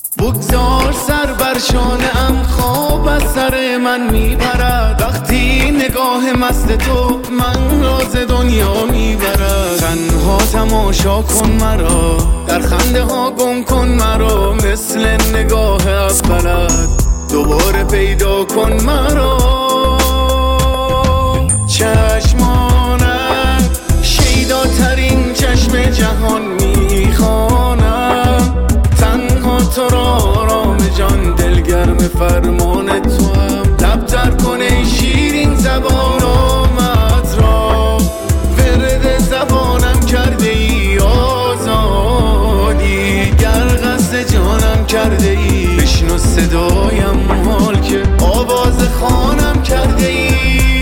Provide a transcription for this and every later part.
بگذار سر بر شانه ام، خواب از سر من میپرد. وقتی نگاه مست تو من راز دنیا میبرد. تنها تماشا کن مرا، در خنده ها گم کن مرا. مثل نگاه اولت دوباره پیدا کن مرا. چشمانت شیداترین چشم جهان میخوانم. تنها تو را آرام جان، دلگرم فرمان تو هم. لب تر کن ای شیرین زبان آمد را، ورد زبانم کرده ای آزادی. گر قصد جانم کرده ای، بشنو صدایم حال که آواز خوانم کرده ای.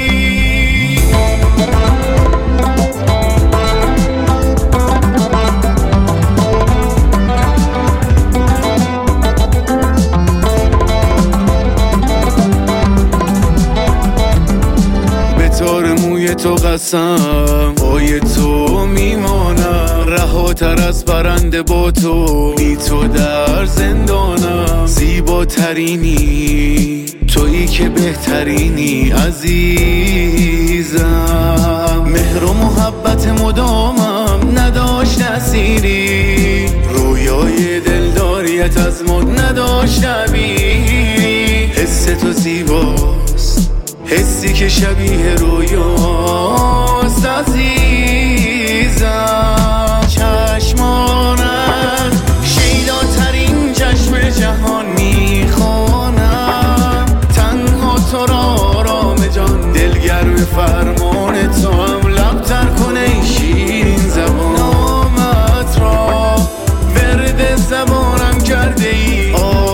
تار موی تو قسم، پای تو میمانم. رهاتر از پرنده با تو، بی تو در زندانم. زیباترینی تویی که بهترینی عزیزم. مهر و محبت مدامم نداشت اسیری، رویای دلداریت از مد نداشت تعبیری. حس تو زیباست، حسی که شبیه رویاست عزیزم. چشمانت شیداترین چشم جهان میخوانم. تنها تو را آرام جان، دلگرم فرمان تو هم. لب تر کن ای شیرین زبان نامت را، ورد زبانم کرده ای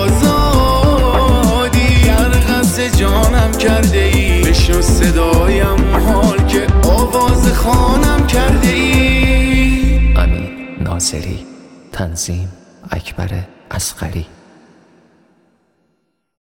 آزادی. گر قصد جانم کرده ای، بشنو صدایم حال که آواز خوانم کرده ای. امین ناصری، تنظیم اکبر اصغری.